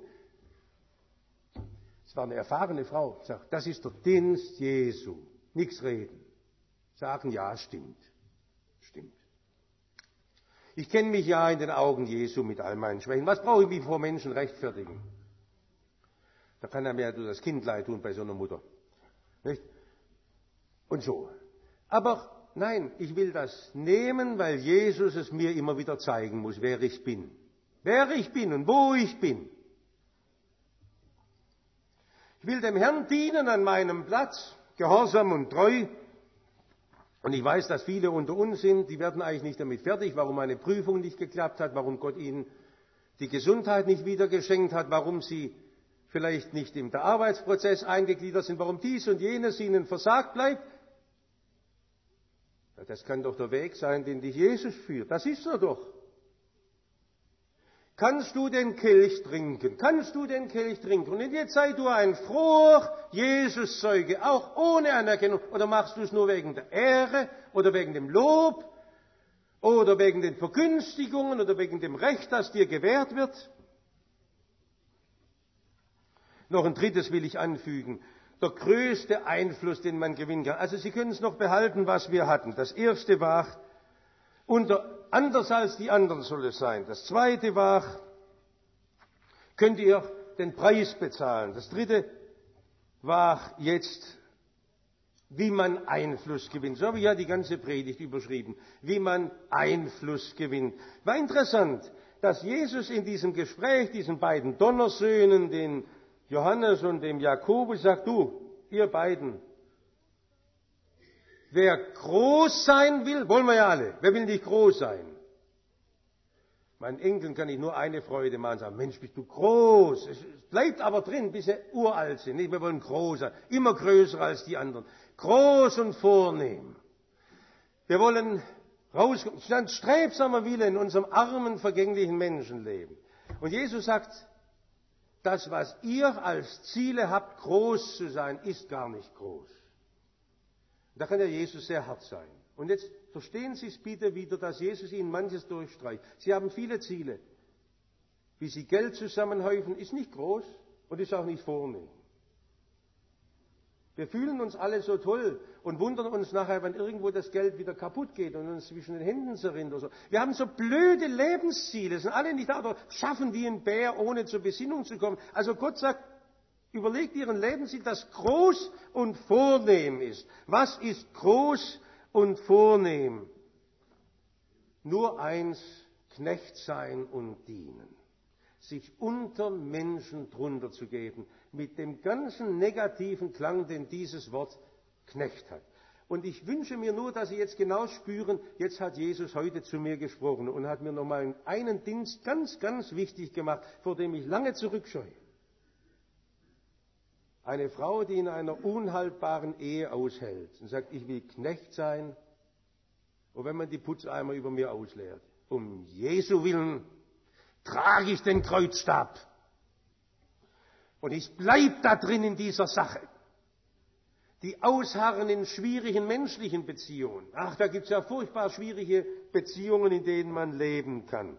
es war eine erfahrene Frau. Sag, das ist der Dienst Jesu. Nichts reden. Sagen, ja, stimmt. Stimmt. Ich kenne mich ja in den Augen Jesu mit all meinen Schwächen. Was brauche ich mich vor Menschen rechtfertigen? Da kann er mir das Kind leid tun bei so einer Mutter. Nicht? Und so. Aber nein, ich will das nehmen, weil Jesus es mir immer wieder zeigen muss, wer ich bin. Wer ich bin und wo ich bin. Ich will dem Herrn dienen an meinem Platz, gehorsam und treu. Und ich weiß, dass viele unter uns sind, die werden eigentlich nicht damit fertig, warum eine Prüfung nicht geklappt hat, warum Gott ihnen die Gesundheit nicht wieder geschenkt hat, warum sie vielleicht nicht im Arbeitsprozess eingegliedert sind, warum dies und jenes ihnen versagt bleibt. Ja, das kann doch der Weg sein, den dich Jesus führt. Das ist er doch. Kannst du den Kelch trinken? Kannst du den Kelch trinken? Und jetzt sei du ein froher Jesus-Zeuge, auch ohne Anerkennung. Oder machst du es nur wegen der Ehre oder wegen dem Lob oder wegen den Vergünstigungen oder wegen dem Recht, das dir gewährt wird? Noch ein drittes will ich anfügen. Der größte Einfluss, den man gewinnen kann. Also Sie können es noch behalten, was wir hatten. Das erste war, anders als die anderen soll es sein. Das zweite war, könnt ihr den Preis bezahlen. Das dritte war jetzt, wie man Einfluss gewinnt. So habe ich ja die ganze Predigt überschrieben. Wie man Einfluss gewinnt. War interessant, dass Jesus in diesem Gespräch, diesen beiden Donnersöhnen, den Johannes und dem Jakobus, sagt, du, ihr beiden, wer groß sein will, wollen wir ja alle, wer will nicht groß sein? Meinen Enkeln kann ich nur eine Freude machen, sagen, Mensch, bist du groß. Es bleibt aber drin, bis sie uralt sind. Nicht? Wir wollen groß sein, immer größer als die anderen. Groß und vornehm. Wir wollen rauskommen, stand strebsamer Wille in unserem armen, vergänglichen Menschenleben. Und Jesus sagt, das, was ihr als Ziele habt, groß zu sein, ist gar nicht groß. Da kann ja Jesus sehr hart sein. Und jetzt verstehen Sie es bitte wieder, dass Jesus Ihnen manches durchstreicht. Sie haben viele Ziele. Wie Sie Geld zusammenhäufen, ist nicht groß und ist auch nicht vornehm. Wir fühlen uns alle so toll und wundern uns nachher, wenn irgendwo das Geld wieder kaputt geht und uns zwischen den Händen zerrinnt oder so. Wir haben so blöde Lebensziele, sind alle nicht da, oder schaffen wie ein Bär, ohne zur Besinnung zu kommen. Also Gott sagt, überlegt Ihren Lebensziel, das groß und vornehm ist. Was ist groß und vornehm? Nur eins, Knecht sein und dienen. Sich unter Menschen drunter zu geben, mit dem ganzen negativen Klang, den dieses Wort Knecht hat. Und ich wünsche mir nur, dass Sie jetzt genau spüren, jetzt hat Jesus heute zu mir gesprochen und hat mir nochmal einen Dienst ganz, ganz wichtig gemacht, vor dem ich lange zurückscheue. Eine Frau, die in einer unhaltbaren Ehe aushält und sagt, ich will Knecht sein, und wenn man die Putzeimer über mir ausleert, um Jesu willen trage ich den Kreuzstab. Und ich bleib da drin in dieser Sache. Die ausharren in schwierigen menschlichen Beziehungen. Ach, da gibt es ja furchtbar schwierige Beziehungen, in denen man leben kann.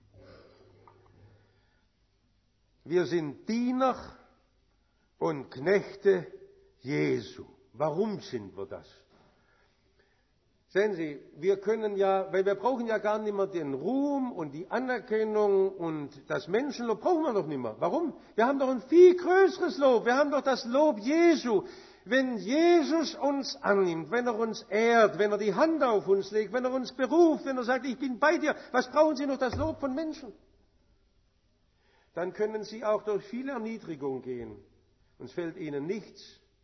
Wir sind Diener und Knechte Jesu. Warum sind wir das? Sehen Sie, wir können ja, weil wir brauchen ja gar nicht mehr den Ruhm und die Anerkennung und das Menschenlob, brauchen wir doch nicht mehr. Warum? Wir haben doch ein viel größeres Lob. Wir haben doch das Lob Jesu. Wenn Jesus uns annimmt, wenn er uns ehrt, wenn er die Hand auf uns legt, wenn er uns beruft, wenn er sagt, ich bin bei dir, was brauchen Sie noch das Lob von Menschen? Dann können Sie auch durch viele Erniedrigung gehen. Und es fällt Ihnen nichts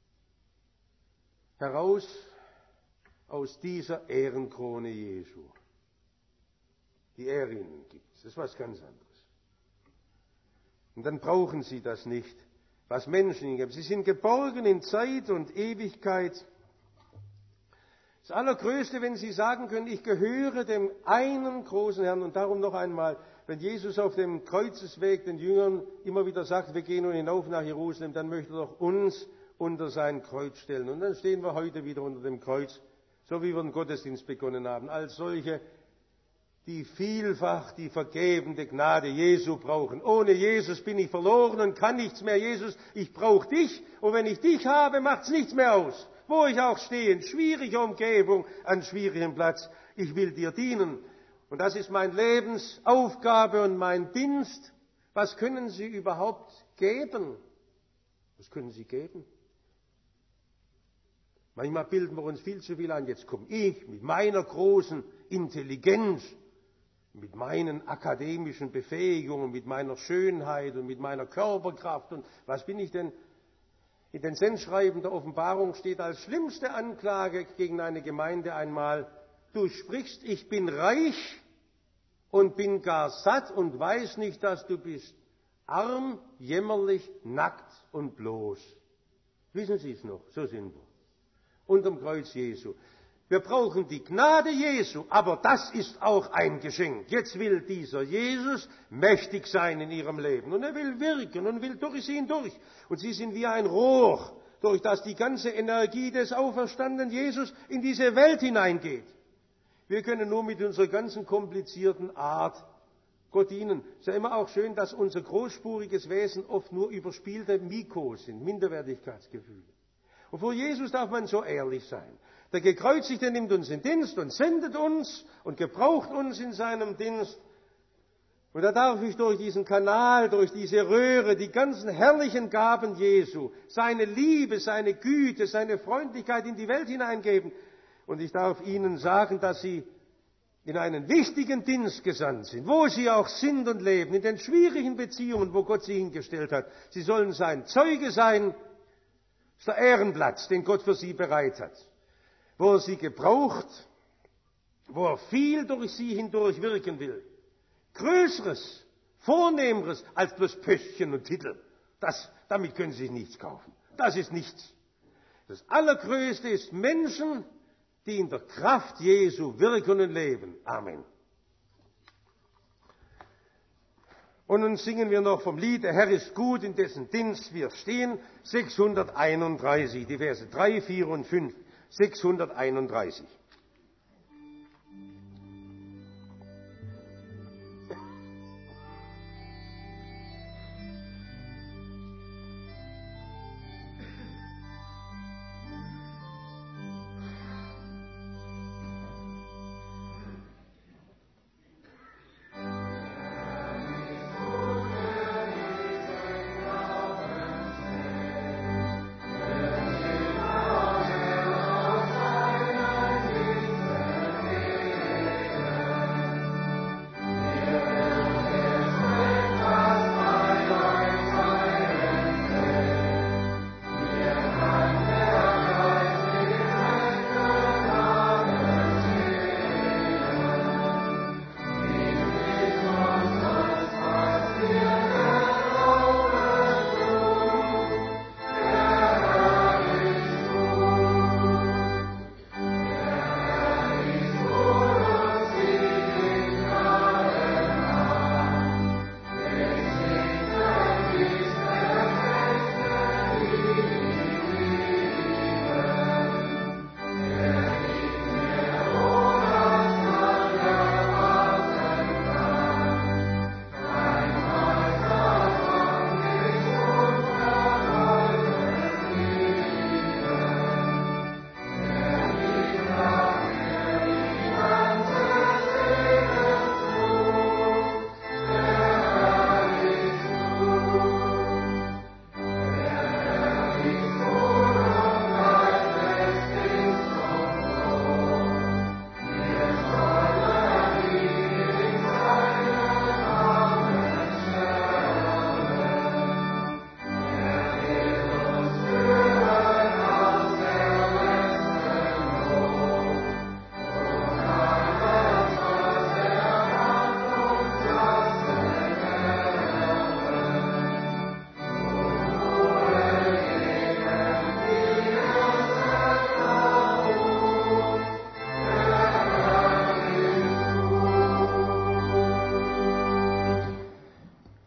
heraus aus dieser Ehrenkrone Jesu, die er Ihnen gibt. Das ist was ganz anderes. Und dann brauchen Sie das nicht, was Menschen Ihnen geben. Sie sind geborgen in Zeit und Ewigkeit. Das Allergrößte, wenn Sie sagen können, ich gehöre dem einen großen Herrn. Und darum noch einmal, wenn Jesus auf dem Kreuzesweg den Jüngern immer wieder sagt, wir gehen nun hinauf nach Jerusalem, dann möchte er doch uns unter sein Kreuz stellen. Und dann stehen wir heute wieder unter dem Kreuz, so wie wir den Gottesdienst begonnen haben, als solche, die vielfach die vergebende Gnade Jesu brauchen. Ohne Jesus bin ich verloren und kann nichts mehr. Jesus, ich brauche dich, und wenn ich dich habe, macht's nichts mehr aus. Wo ich auch stehe, in schwieriger Umgebung, an schwierigem Platz, ich will dir dienen. Und das ist meine Lebensaufgabe und mein Dienst. Was können Sie überhaupt geben? Was können Sie geben? Manchmal bilden wir uns viel zu viel ein. Jetzt komme ich mit meiner großen Intelligenz, mit meinen akademischen Befähigungen, mit meiner Schönheit und mit meiner Körperkraft. Und was bin ich denn? In den Sendschreiben der Offenbarung steht als schlimmste Anklage gegen eine Gemeinde einmal, du sprichst, ich bin reich und bin gar satt und weiß nicht, dass du bist. Arm, jämmerlich, nackt und bloß. Wissen Sie es noch? So sind wir. Unterm Kreuz Jesu. Wir brauchen die Gnade Jesu, aber das ist auch ein Geschenk. Jetzt will dieser Jesus mächtig sein in ihrem Leben und er will wirken und will durch sie hindurch. Und sie sind wie ein Rohr, durch das die ganze Energie des auferstandenen Jesus in diese Welt hineingeht. Wir können nur mit unserer ganzen komplizierten Art Gott dienen. Es ist ja immer auch schön, dass unser großspuriges Wesen oft nur überspielte Mikros sind, Minderwertigkeitsgefühle. Und vor Jesus darf man so ehrlich sein. Der Gekreuzigte nimmt uns in Dienst und sendet uns und gebraucht uns in seinem Dienst. Und da darf ich durch diesen Kanal, durch diese Röhre, die ganzen herrlichen Gaben Jesu, seine Liebe, seine Güte, seine Freundlichkeit in die Welt hineingeben. Und ich darf Ihnen sagen, dass Sie in einen wichtigen Dienst gesandt sind, wo Sie auch sind und leben, in den schwierigen Beziehungen, wo Gott Sie hingestellt hat. Sie sollen sein Zeuge sein. Das ist der Ehrenplatz, den Gott für Sie bereit hat, wo er Sie gebraucht, wo er viel durch Sie hindurch wirken will. Größeres, Vornehmeres als bloß Pöstchen und Titel. Damit können Sie sich nichts kaufen. Das ist nichts. Das Allergrößte ist Menschen, die in der Kraft Jesu wirken und leben. Amen. Und nun singen wir noch vom Lied, der Herr ist gut, in dessen Dienst wir stehen, 631, die Verse 3, 4 und 5, 631.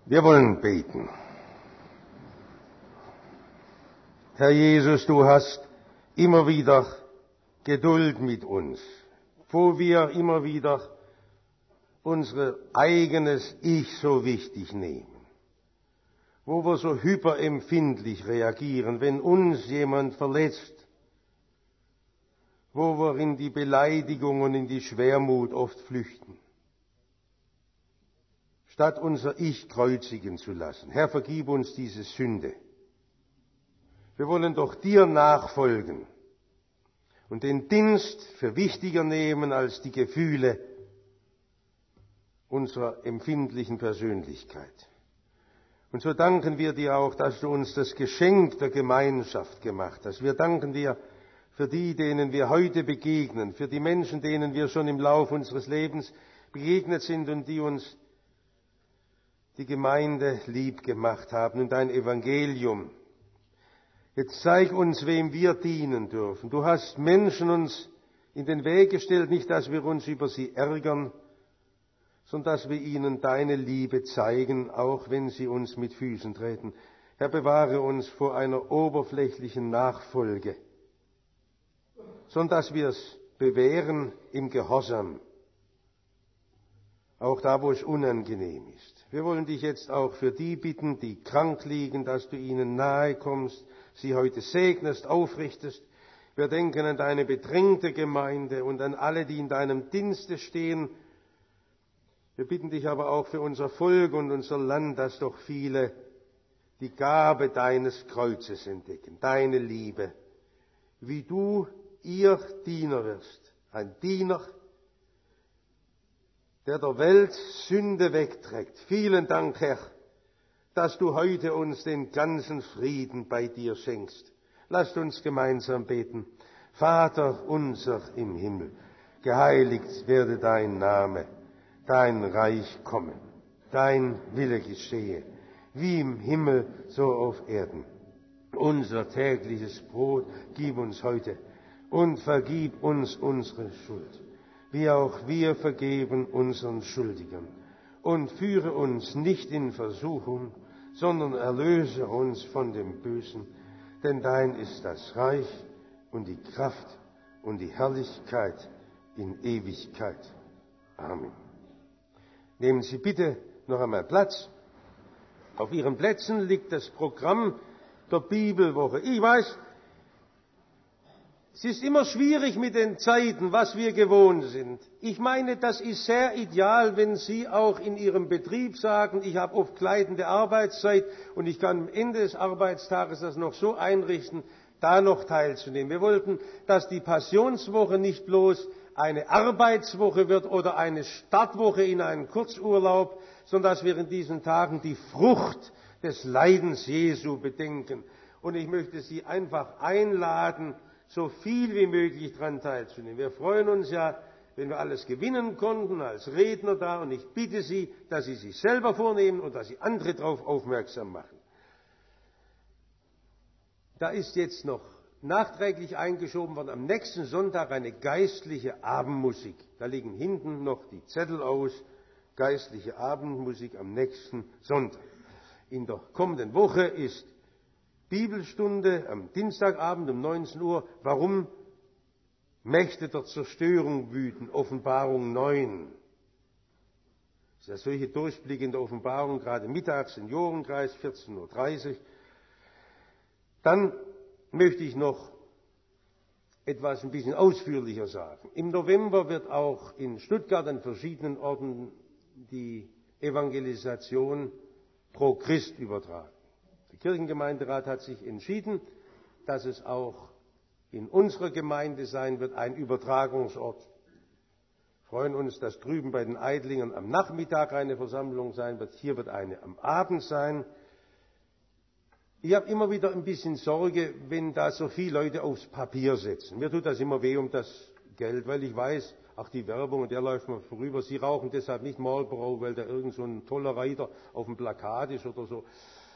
Wir wollen beten. Herr Jesus, du hast immer wieder Geduld mit uns, wo wir immer wieder unser eigenes Ich so wichtig nehmen, wo wir so hyperempfindlich reagieren, wenn uns jemand verletzt, wo wir in die Beleidigung und in die Schwermut oft flüchten, statt unser Ich kreuzigen zu lassen. Herr, vergib uns diese Sünde. Wir wollen doch dir nachfolgen und den Dienst für wichtiger nehmen als die Gefühle unserer empfindlichen Persönlichkeit. Und so danken wir dir auch, dass du uns das Geschenk der Gemeinschaft gemacht hast. Wir danken dir für die, denen wir heute begegnen, für die Menschen, denen wir schon im Lauf unseres Lebens begegnet sind und die uns die Gemeinde lieb gemacht haben und dein Evangelium. Jetzt zeig uns, wem wir dienen dürfen. Du hast Menschen uns in den Weg gestellt, nicht, dass wir uns über sie ärgern, sondern dass wir ihnen deine Liebe zeigen, auch wenn sie uns mit Füßen treten. Herr, bewahre uns vor einer oberflächlichen Nachfolge, sondern dass wir es bewähren im Gehorsam, auch da, wo es unangenehm ist. Wir wollen dich jetzt auch für die bitten, die krank liegen, dass du ihnen nahe kommst, sie heute segnest, aufrichtest. Wir denken an deine bedrängte Gemeinde und an alle, die in deinem Dienste stehen. Wir bitten dich aber auch für unser Volk und unser Land, dass doch viele die Gabe deines Kreuzes entdecken, deine Liebe, wie du ihr Diener wirst, ein Diener, der der Welt Sünde wegträgt. Vielen Dank, Herr, dass du heute uns den ganzen Frieden bei dir schenkst. Lasst uns gemeinsam beten. Vater unser im Himmel, geheiligt werde dein Name, dein Reich komme, dein Wille geschehe, wie im Himmel, so auf Erden. Unser tägliches Brot gib uns heute und vergib uns unsere Schuld, wie auch wir vergeben unseren Schuldigern. Und führe uns nicht in Versuchung, sondern erlöse uns von dem Bösen, denn dein ist das Reich und die Kraft und die Herrlichkeit in Ewigkeit. Amen. Nehmen Sie bitte noch einmal Platz. Auf Ihren Plätzen liegt das Programm der Bibelwoche. Ich weiß, es ist immer schwierig mit den Zeiten, was wir gewohnt sind. Ich meine, das ist sehr ideal, wenn Sie auch in Ihrem Betrieb sagen, ich habe oft gleitende Arbeitszeit und ich kann am Ende des Arbeitstages das noch so einrichten, da noch teilzunehmen. Wir wollten, dass die Passionswoche nicht bloß eine Arbeitswoche wird oder eine Startwoche in einen Kurzurlaub, sondern dass wir in diesen Tagen die Frucht des Leidens Jesu bedenken. Und ich möchte Sie einfach einladen, so viel wie möglich daran teilzunehmen. Wir freuen uns ja, wenn wir alles gewinnen konnten, als Redner da. Und ich bitte Sie, dass Sie sich selber vornehmen und dass Sie andere darauf aufmerksam machen. Da ist jetzt noch nachträglich eingeschoben worden, am nächsten Sonntag eine geistliche Abendmusik. Da liegen hinten noch die Zettel aus, geistliche Abendmusik am nächsten Sonntag. In der kommenden Woche ist Bibelstunde am Dienstagabend um 19 Uhr. Warum Mächte der Zerstörung wüten? Offenbarung 9. Das ist ja solche Durchblicke in der Offenbarung, gerade mittags, Seniorenkreis, 14:30 Uhr. Dann möchte ich noch etwas ein bisschen ausführlicher sagen. Im November wird auch in Stuttgart an verschiedenen Orten die Evangelisation pro Christ übertragen. Der Kirchengemeinderat hat sich entschieden, dass es auch in unserer Gemeinde sein wird, ein Übertragungsort. Wir freuen uns, dass drüben bei den Eidlingern am Nachmittag eine Versammlung sein wird. Hier wird eine am Abend sein. Ich habe immer wieder ein bisschen Sorge, wenn da so viele Leute aufs Papier setzen. Mir tut das immer weh um das Geld, weil ich weiß, auch die Werbung, und der läuft mal vorüber. Sie rauchen deshalb nicht Marlboro, weil da irgend so ein toller Reiter auf dem Plakat ist oder so.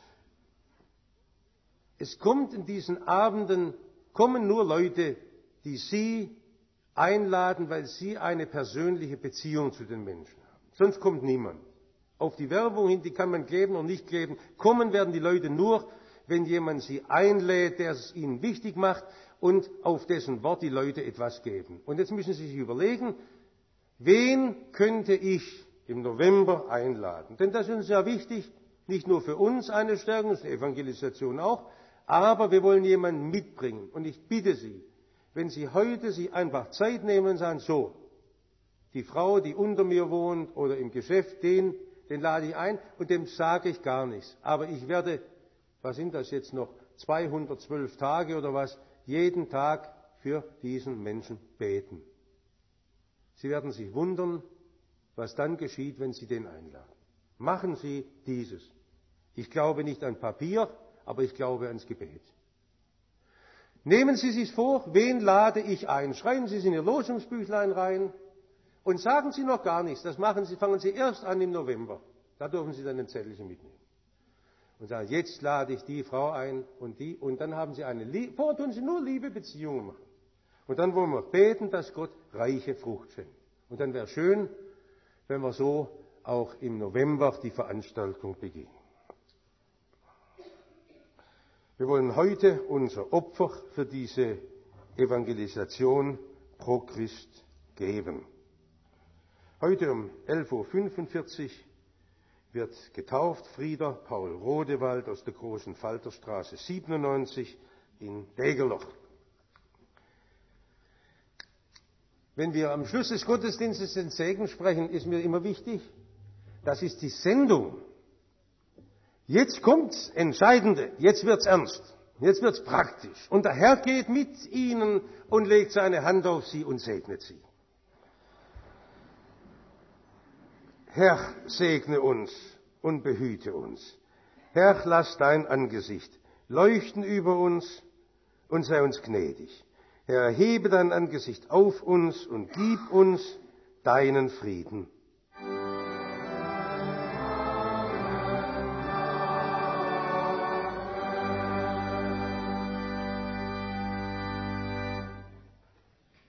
Es kommt in diesen Abenden, kommen nur Leute, die Sie einladen, weil Sie eine persönliche Beziehung zu den Menschen haben. Sonst kommt niemand. Auf die Werbung hin, die kann man kleben und nicht kleben. Kommen werden die Leute nur, wenn jemand sie einlädt, der es ihnen wichtig macht und auf dessen Wort die Leute etwas geben. Und jetzt müssen Sie sich überlegen, wen könnte ich im November einladen? Denn das ist uns ja wichtig, nicht nur für uns eine Stärkung, das ist eine Evangelisation auch, aber wir wollen jemanden mitbringen. Und ich bitte Sie, wenn Sie heute sich einfach Zeit nehmen und sagen, so, die Frau, die unter mir wohnt oder im Geschäft, den lade ich ein und dem sage ich gar nichts. Aber ich werde, was sind das jetzt noch, 212 Tage oder was, jeden Tag für diesen Menschen beten. Sie werden sich wundern, was dann geschieht, wenn Sie den einladen. Machen Sie dieses. Ich glaube nicht an Papier, aber ich glaube ans Gebet. Nehmen Sie sich vor, wen lade ich ein? Schreiben Sie es in Ihr Losungsbüchlein rein und sagen Sie noch gar nichts. Das fangen Sie erst an im November. Da dürfen Sie dann ein Zettelchen mitnehmen. Und sagen, jetzt lade ich die Frau ein und die, und dann haben Sie vorher tun Sie nur liebe Beziehungen machen. Und dann wollen wir beten, dass Gott reiche Frucht schenkt. Und dann wäre schön, wenn wir so auch im November die Veranstaltung beginnen. Wir wollen heute unser Opfer für diese Evangelisation pro Christ geben. Heute um 11:45 Uhr wird getauft Frieder Paul Rodewald aus der Großen Falterstraße 97 in Degerloch. Wenn wir am Schluss des Gottesdienstes den Segen sprechen, ist mir immer wichtig, das ist die Sendung. Jetzt kommt's Entscheidende, jetzt wird's ernst, jetzt wird's praktisch. Und der Herr geht mit ihnen und legt seine Hand auf sie und segnet sie. Herr, segne uns und behüte uns. Herr, lass dein Angesicht leuchten über uns und sei uns gnädig. Herr, erhebe dein Angesicht auf uns und gib uns deinen Frieden.